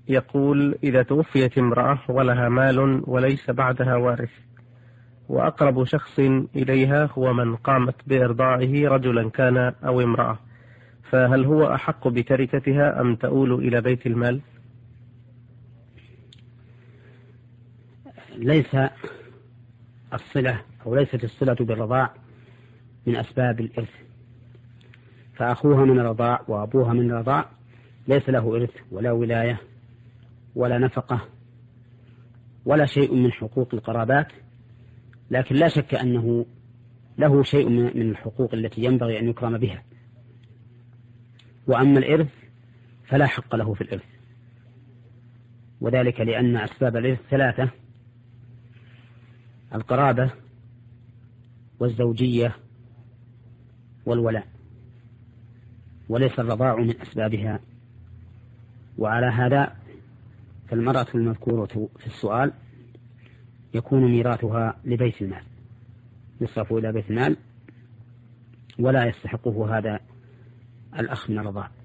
يقول: إذا توفيت امرأة ولها مال وليس بعدها وارث، وأقرب شخص إليها هو من قامت بإرضاعه رجلا كان أو امرأة، فهل هو أحق بتركتها أم تؤول إلى بيت المال؟ ليس الصلة أو ليست الصلة بالرضاع من أسباب الإرث، فأخوها من الرضاع وأبوها من الرضاع ليس له إرث ولا ولاية ولا نفقة ولا شيء من حقوق القرابات، لكن لا شك أنه له شيء من الحقوق التي ينبغي أن يكرم بها. وأما الإرث فلا حق له في الإرث، وذلك لأن أسباب الإرث ثلاثة: القرابة والزوجية والولاء، وليس الرضاع من أسبابها. وعلى هذا فالمرأة المذكورة في السؤال يكون ميراثها لبيت المال، يصرف إلى بيت المال ولا يستحقه هذا الأخ من الرضاع.